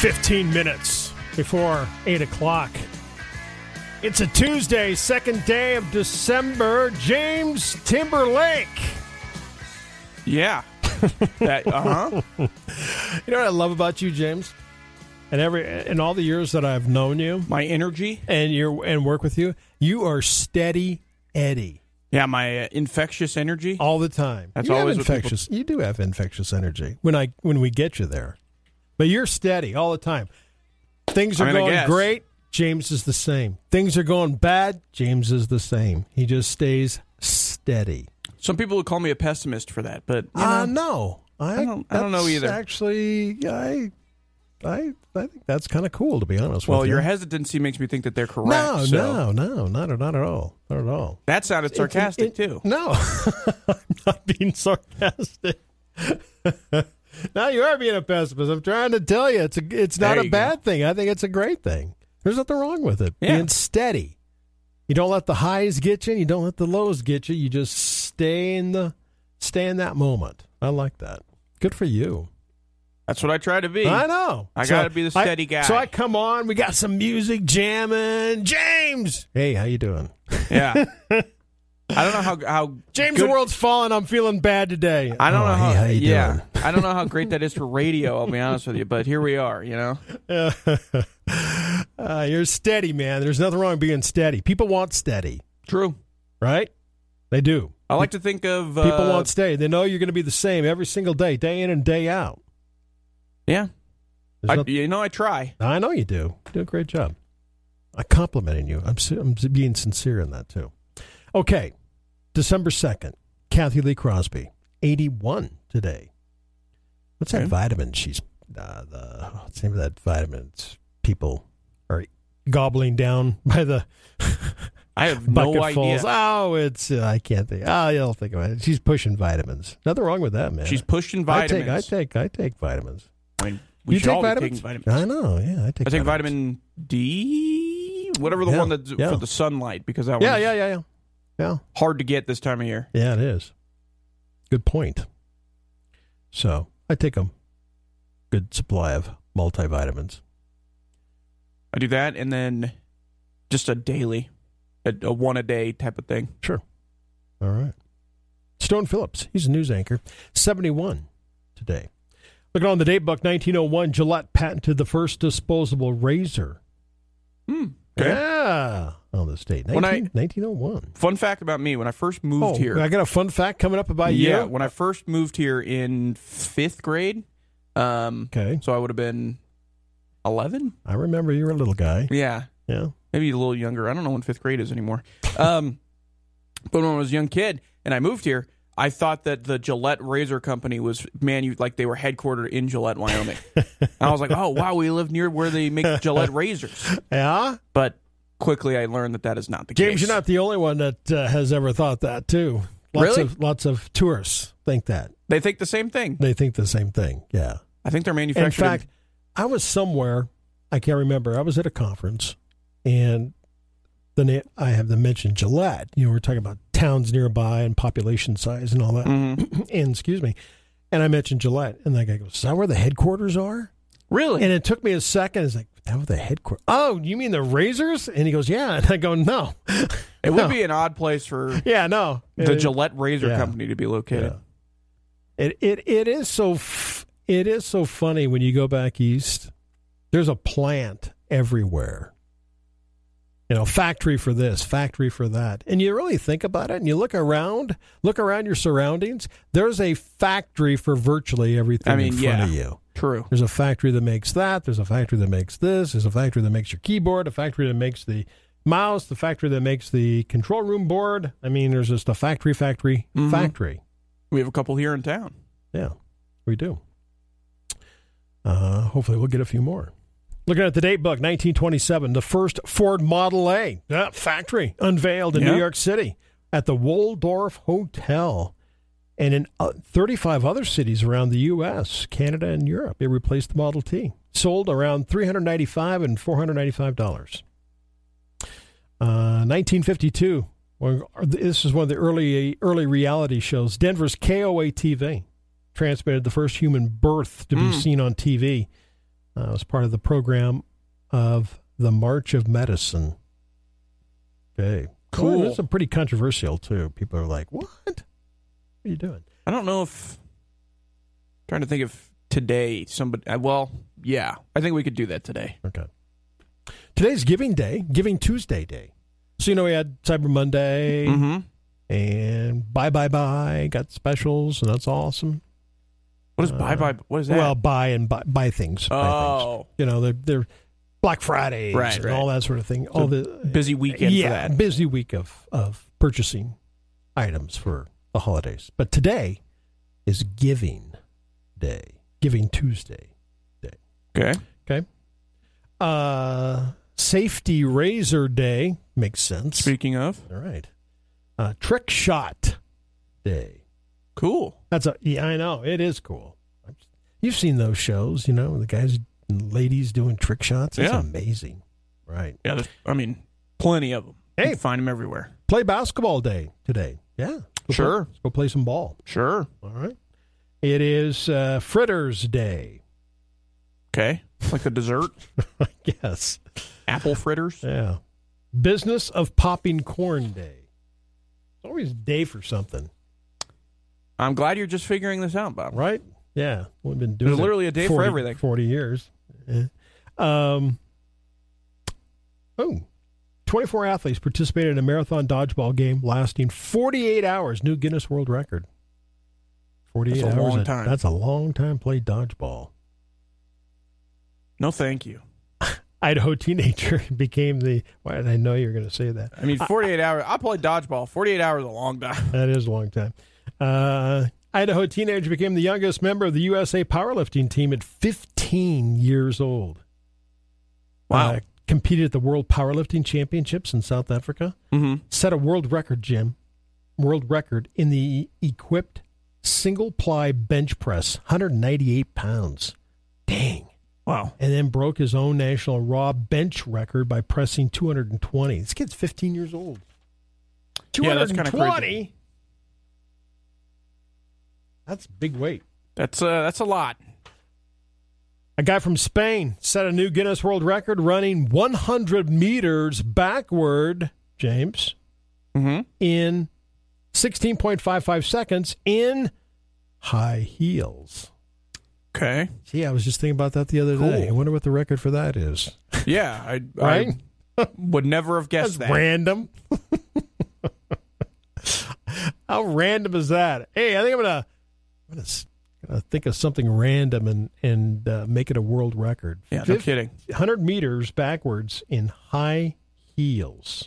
15 minutes before 8 o'clock. It's a Tuesday, second day of December. James Timberlake. Yeah. You know what I love about you, James? And in all the years that I've known you, My energy. and work with you, you are steady Eddie. Yeah, my infectious energy. All the time. That's you always have what infectious. You do have infectious energy when we get you there. But you're steady all the time. Things are going great. James is the same. Things are going bad. James is the same. He just stays steady. Some people would call me a pessimist for that, but no, I don't know either. Actually, I think that's kind of cool, to be honest. Well, with you. your hesitancy makes me think that they're correct. No, not at all. Not at all. That sounded sarcastic too. No, I'm not being sarcastic. Now you are being a pessimist. I'm trying to tell you, it's not a bad thing. I think it's a great thing. There's nothing wrong with it. Yeah. Being steady. You don't let the highs get you. You don't let the lows get you. You just stay in that moment. I like that. Good for you. That's what I try to be. I know. I got to be the steady guy. So I come on. We got some music jamming. James. Hey, how you doing? Yeah. I don't know how James, good, the world's falling. I'm feeling bad today. I don't know how. How you doing? I don't know how great that is for radio. I'll be honest with you, but here we are. You know. You're steady, man. There's nothing wrong with being steady. People want steady. True. Right? They do. I like to think of people want steady. They know you're going to be the same every single day in and day out. Yeah. I try. I know you do. You do a great job. I'm complimenting you. I'm being sincere in that, too. Okay. December 2nd. Kathy Lee Crosby, 81 today. What's that vitamin she's... what's the name of that vitamin people are gobbling down by the... I have no idea. Oh, it's... I can't think. Oh, you'll think about it. She's pushing vitamins. Nothing wrong with that, man. She's pushing vitamins. I take vitamins. I mean, we should all be taking vitamins. I know, yeah. I take vitamin D, whatever the one that's for the sunlight, because that one's hard to get this time of year. Yeah, it is. Good point. So, I take a good supply of multivitamins. I do that, and then just a daily, a one-a-day type of thing. Sure. All right. Stone Phillips, he's a news anchor, 71 today. Looking on the date book, 1901, Gillette patented the first disposable razor. Okay. Yeah. On this date, 1901. Fun fact about me, when I first moved here. I got a fun fact coming up about you. Yeah, when I first moved here in 5th grade. Okay. So I would have been 11? I remember you were a little guy. Yeah. Yeah. Maybe a little younger. I don't know when 5th grade is anymore. But when I was a young kid and I moved here, I thought that the Gillette Razor Company was like they were headquartered in Gillette, Wyoming. And I was like, oh, wow, we live near where they make Gillette razors. Yeah? But quickly I learned that is not the James, case. you're not the only one that has ever thought that, too. Lots of tourists think that. They think the same thing. They think the same thing, yeah. I think they're manufactured. In fact, I was somewhere, I can't remember, I was at a conference, and then I have to mention Gillette. You know, we're talking about towns nearby and population size and all that. Mm-hmm. And I mentioned Gillette, and the guy goes, "Is that where the headquarters are?" Really? And it took me a second. It's like, that was the headquarters. Oh, you mean the razors? And he goes, "Yeah." And I go, "No." It would be an odd place for the Gillette Razor Company to be located. Yeah. It is so funny when you go back east. There's a plant everywhere. You know, factory for this, factory for that. And you really think about it and you look around your surroundings. There's a factory for virtually everything in front of you. True. There's a factory that makes that. There's a factory that makes this. There's a factory that makes your keyboard, a factory that makes the mouse, the factory that makes the control room board. I mean, there's just a factory. We have a couple here in town. Yeah, we do. Hopefully we'll get a few more. Looking at the date book, 1927, the first Ford Model A factory unveiled in New York City at the Waldorf Hotel. And in 35 other cities around the U.S., Canada, and Europe, it replaced the Model T. Sold around $395 and $495. 1952, this is one of the early reality shows. Denver's KOA-TV transmitted the first human birth to be seen on TV. It was part of the program of the March of Medicine. Okay. Cool. Well, this is pretty controversial, too. People are like, what? What are you doing? I don't know if... trying to think if today somebody... well, yeah. I think we could do that today. Okay. Today's Giving Day, Giving Tuesday Day. So, we had Cyber Monday and Buy, got specials, and that's awesome. What is buy? What is that? Well, buy things. Oh. Buy things. They're Black Fridays and all that sort of thing. So all the busy weekend for that. Busy week of purchasing items for the holidays. But today is Giving Day, Giving Tuesday Day. Okay. Safety Razor Day makes sense. Speaking of. All right. Trick Shot Day. Cool. I know. It is cool. You've seen those shows, the guys and ladies doing trick shots. It's amazing. Right. Yeah, there's, plenty of them. Hey. You can find them everywhere. Play basketball day today. Yeah. Sure. Let's go play some ball. Sure. All right. It is Fritters Day. Okay. Like the dessert? I guess. Apple fritters? Yeah. Business of Popping Corn Day. It's always a day for something. I'm glad you're just figuring this out, Bob. Right? Yeah. We've been doing There's literally a day for everything. 40 years. Yeah. 24 athletes participated in a marathon dodgeball game lasting 48 hours. New Guinness World Record. 48 That's a hours. long time. That's a long time played dodgeball. No, thank you. Idaho teenager became the... Why did I know you were going to say that? 48 hours. I played dodgeball. 48 hours is a long time. That is a long time. Idaho teenager became the youngest member of the USA powerlifting team at 15 years old. Wow. Competed at the World Powerlifting Championships in South Africa. Mm-hmm. Set a world record, Jim. World record in the equipped single-ply bench press, 198 pounds. Dang. Wow. And then broke his own national raw bench record by pressing 220. This kid's 15 years old. 220? Yeah, that's kind of crazy. That's big weight. That's a lot. A guy from Spain set a new Guinness World Record running 100 meters backward, James, in 16.55 seconds in high heels. Okay. Gee, I was just thinking about that the other day. I wonder what the record for that is. Yeah. Right? I would never have guessed That's that. random. How random is that? Hey, I think I'm gonna think of something random and make it a world record. Yeah, no kidding. 100 meters backwards in high heels.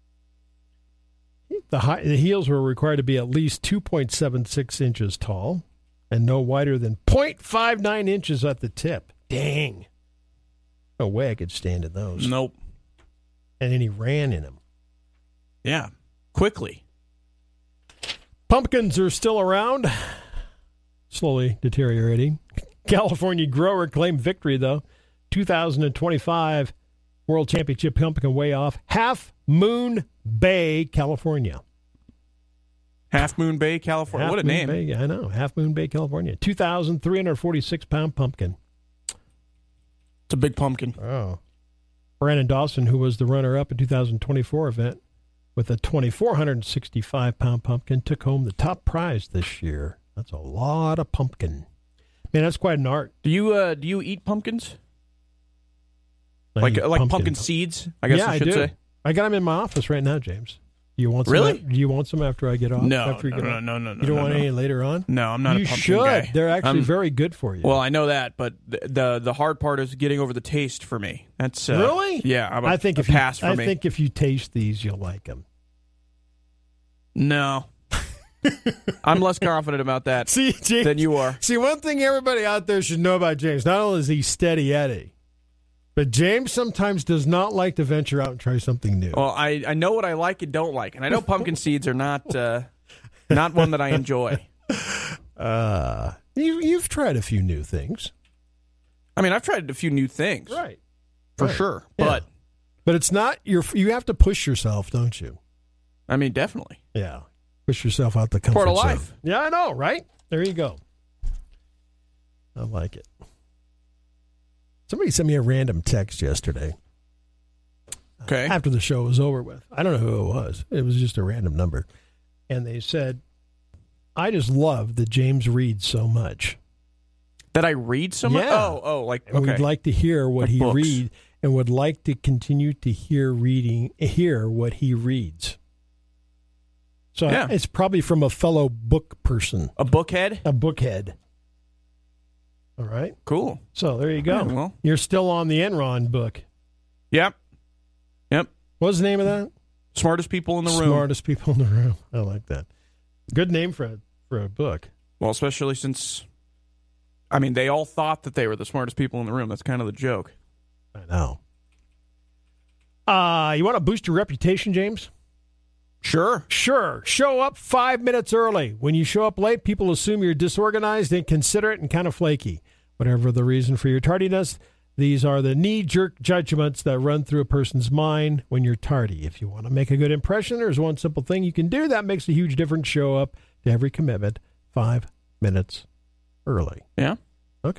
The heels were required to be at least 2.76 inches tall and no wider than 0.59 inches at the tip. Dang. No way I could stand in those. Nope. And then he ran in them. Yeah. Quickly. Pumpkins are still around. Slowly deteriorating. California grower claimed victory, though. 2025 World Championship pumpkin way off. Half Moon Bay, California. Half Moon Bay, California. What a name. Bay, I know. Half Moon Bay, California. 2,346-pound pumpkin. It's a big pumpkin. Oh. Brandon Dawson, who was the runner-up in 2024 event with a 2,465-pound pumpkin, took home the top prize this year. That's a lot of pumpkin. Man, that's quite an art. Do you eat pumpkins? Like pumpkin seeds, I guess I should say. I got them in my office right now, James. You want some? Really? Do you want some after I get off? No, after you no. You don't want any later on? No, I'm not a pumpkin should. guy. They're actually very good for you. Well, I know that, but the hard part is getting over the taste for me. That's really? Yeah, I think if pass for me. I think if you taste these, you'll like them. No. I'm less confident about that than you are. See, one thing everybody out there should know about James, not only is he steady Eddie, but James sometimes does not like to venture out and try something new. Well, I know what I like and don't like, and I know pumpkin seeds are not one that I enjoy. You've tried a few new things. I mean, I've tried a few new things. Right. For sure. Yeah. But it's not you have to push yourself, don't you? I mean, definitely. Yeah. Push yourself out the comfort Part of zone. life. Yeah, I know, right? There you go. I like it. Somebody sent me a random text yesterday. Okay. After the show was over with. I don't know who it was. It was just a random number. And they said, I just love that James reads so much. That I read so much? Yeah. Oh, like, okay. And we'd like to hear what he books. reads and would like to continue to hear what he reads. So Yeah. it's probably from a fellow book person. A bookhead? A bookhead. All right. Cool. So there you go. Yeah, well. You're still on the Enron book. Yep. What was the name of that? Smartest people in the room. Smartest people in the room. I like that. Good name for a book. Well, especially since, I mean, they all thought that they were the smartest people in the room. That's kind of the joke. I know. You want to boost your reputation, James? Sure. Sure. Show up 5 minutes early. When you show up late, people assume you're disorganized, inconsiderate, and kind of flaky. Whatever the reason for your tardiness, these are the knee-jerk judgments that run through a person's mind when you're tardy. If you want to make a good impression, there's one simple thing you can do that makes a huge difference. Show up to every commitment 5 minutes early. Yeah. Okay.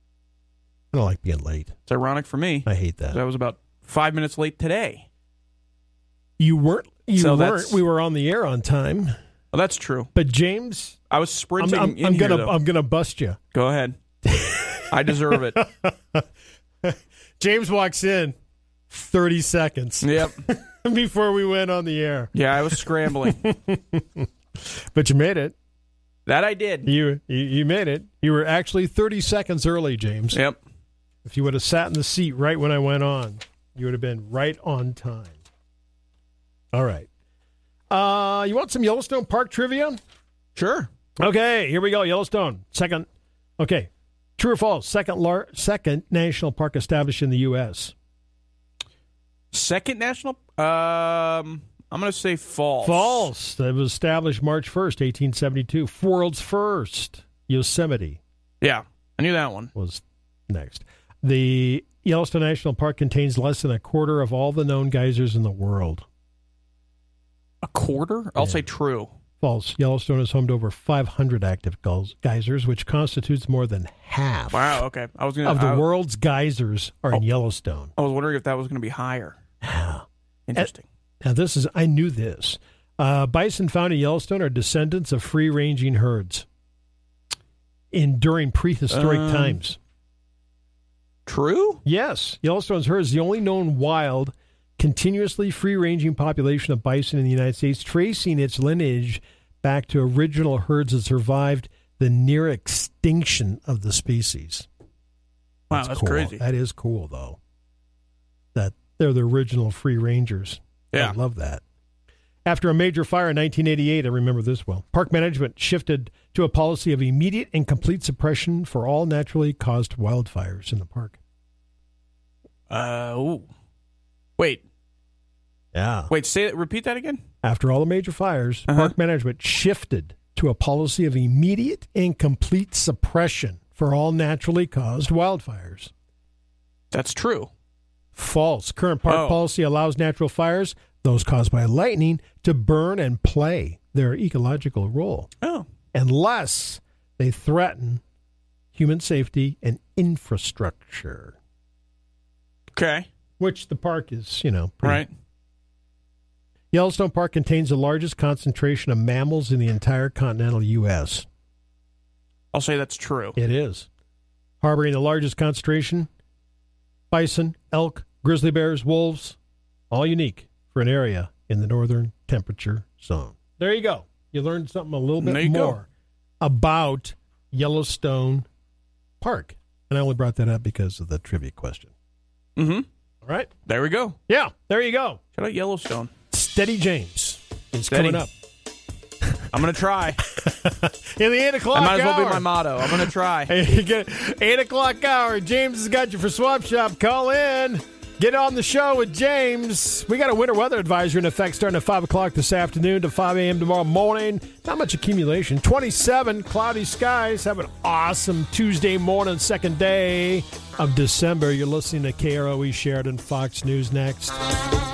I don't like being late. It's ironic for me. I hate that. I was about 5 minutes late today. You weren't. So weren't. We were on the air on time. Well, that's true. But James, I was sprinting I'm gonna bust you. Go ahead. I deserve it. James walks in 30 seconds Yep. before we went on the air. Yeah, I was scrambling. But you made it. That I did. You made it. You were actually 30 seconds early, James. Yep. If you would have sat in the seat right when I went on, you would have been right on time. All right. You want some Yellowstone Park trivia? Sure. Okay, here we go. Yellowstone. Second. Okay. True or false? Second national park established in the U.S. Second national? I'm going to say false. False. It was established March 1st, 1872. World's first. Yosemite Yeah, I knew that one. was next. The Yellowstone National Park contains less than a quarter of all the known geysers in the world. A quarter? I'll say true. False. Yellowstone is home to over 500 active geysers, which constitutes more than half Wow, okay. Of the world's geysers are in Yellowstone. I was wondering if that was going to be higher. Interesting. Now, I knew this. Bison found in Yellowstone are descendants of free-ranging herds during prehistoric times. True? Yes. Yellowstone's herd is the only known wild, continuously free-ranging population of bison in the United States, tracing its lineage back to original herds that survived the near extinction of the species. Wow, that's cool. crazy. That is cool, though. That they're the original free rangers. Yeah. I love that. After a major fire in 1988, I remember this well, park management shifted to a policy of immediate and complete suppression for all naturally caused wildfires in the park. Wait. Yeah. Repeat that again? After all the major fires, park management shifted to a policy of immediate and complete suppression for all naturally caused wildfires. That's true. False. Current park policy allows natural fires, those caused by lightning, to burn and play their ecological role. Oh. Unless they threaten human safety and infrastructure. Okay. Which the park is, Right. Yellowstone Park contains the largest concentration of mammals in the entire continental U.S. I'll say that's true. It is. Harboring the largest concentration, bison, elk, grizzly bears, wolves, all unique for an area in the northern temperature zone. There you go. You learned something a little bit more about Yellowstone Park. And I only brought that up because of the trivia question. Mm-hmm. All right. There we go. Yeah, there you go. Shout out Yellowstone. Steady James is coming up. I'm going to try. In the 8 o'clock hour. That might as well be my motto. I'm going to try. 8 o'clock hour. James has got you for Swap Shop. Call in. Get on the show with James. We got a winter weather advisory in effect starting at 5 o'clock this afternoon to 5 a.m. tomorrow morning. Not much accumulation. 27 cloudy skies. Have an awesome Tuesday morning, second day of December. You're listening to KROE Sheridan Fox News next.